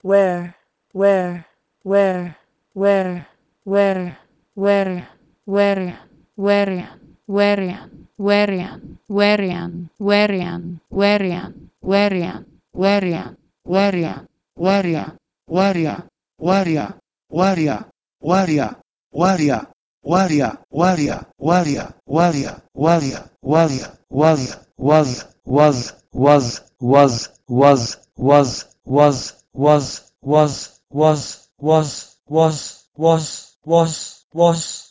where, where, where, where, where, where, where, where, wherean, wherean, wherean, wherean, wherean, wherean, wherean, wherean, wherean, wherean, wherean, wherean, wherean, wherean, Waria, waria, waria, waria, waria, waria, waria, was,